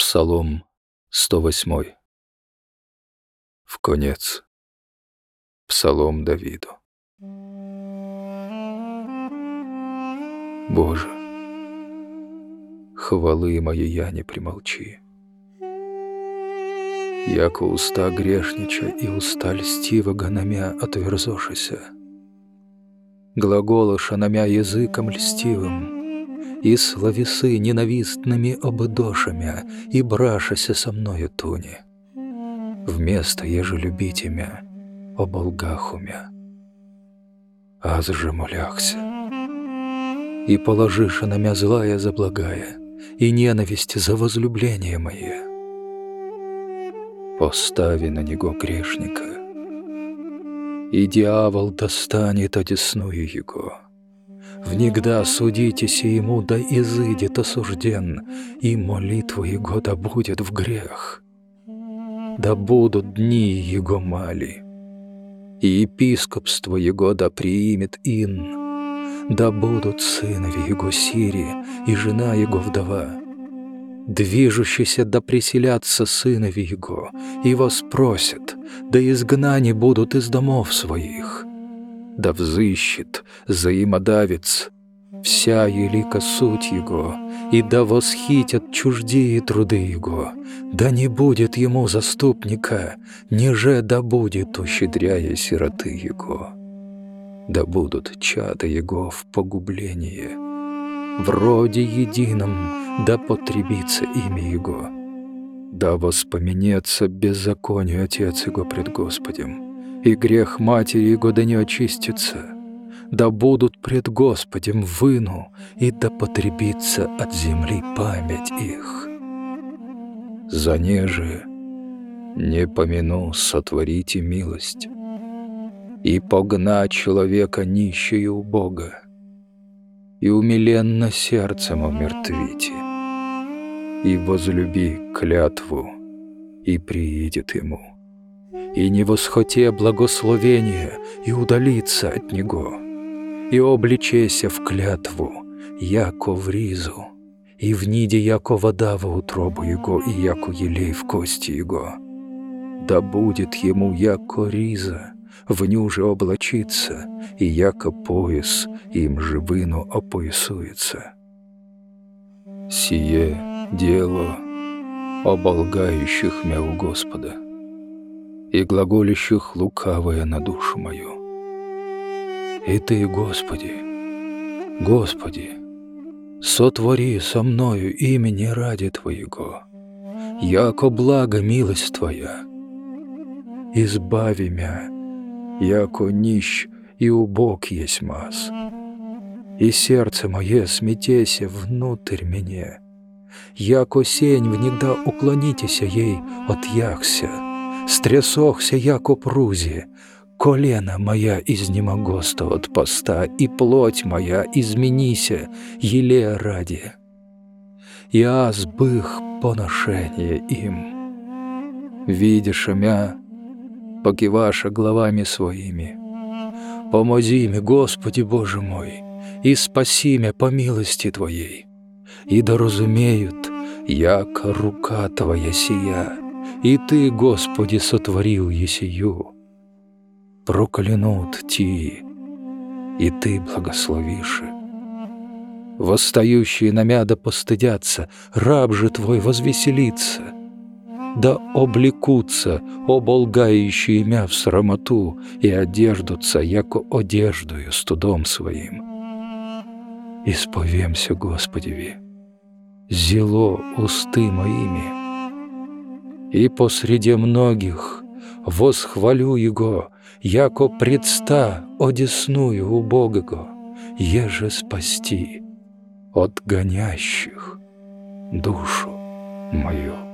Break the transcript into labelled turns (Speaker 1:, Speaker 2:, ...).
Speaker 1: Псалом 108. В конец. Псалом Давиду. Боже, хвалы моей не примолчи. Яко уста грешнича и уста льстивого намя отверзошися. Глаголыша намя языком льстивым, и словесы ненавистными обыдошамя, и брашася со мною туни. Вместо еже любите мя, оболгаху мя. Аз же моляхся. И положиша на мя злая за благая, и ненависть за возлюбление мое. Постави на него грешника, и дьявол достанет одесную его. Внегда судитеся ему, да изыдет осужден, и молитва его да будет в грех. Да будут дни его мали, и епископство его да приимет ин, да будут сынови его сири, и жена его вдова. Движущиеся да преселятся сынови его, и воспросят, да изгнани будут из домов своих. Да взыщет взаимодавец вся елика суть его, и да восхитят чуждие труды его, да не будет ему заступника, ниже да будет ущедряя сироты его. Да будут чада его в погубление, в роде едином да потребится имя его. Да воспоменется беззаконию отец его пред Господем, и грех матери его да не очистится. Да будут пред Господем выну, и да потребится от земли память их. За неже не помяну сотворите милость, и погна человека нищее у Бога, и умиленно сердцем умертвите, и возлюби клятву, и приидет ему. И не восхоте благословения, и удалиться от него, и обличеся в клятву, яко в ризу, и в ниде яко вода во утробу его, и яко елей в кости его. Да будет ему яко риза, в ню же облачится, и яко пояс, им же выну опоясуется. Сие дело оболгающих мя у Господа, и глаголящих лукавое на душу мою. И Ты, Господи, Господи, сотвори со мною имени ради Твоего, яко благо милость Твоя. Избави мя, яко нищ и убог есть мас, и сердце мое смятеся внутрь меня, яко сень внегда уклонитеся ей отъяхся. Стрясохся, яко прузи, колено моя изнемогоста от поста, и плоть моя изменися, елея ради. И аз бых поношение им. Видишь мя, покиваша главами своими. Помози мне, Господи Боже мой, и спаси меня по милости Твоей. И да разумеют, яко рука Твоя сия, и Ты, Господи, сотворил есию. Проклянут Ти, и Ты благословишь. Восстающие на мя да постыдятся, раб же Твой возвеселится. Да облекутся оболгающие мя в срамоту и одеждутся, яко одеждою студом своим. Исповемся Господеви, зело усты моими, и посреди многих восхвалю Его, яко предста одесную убогого, еже спасти от гонящих душу мою.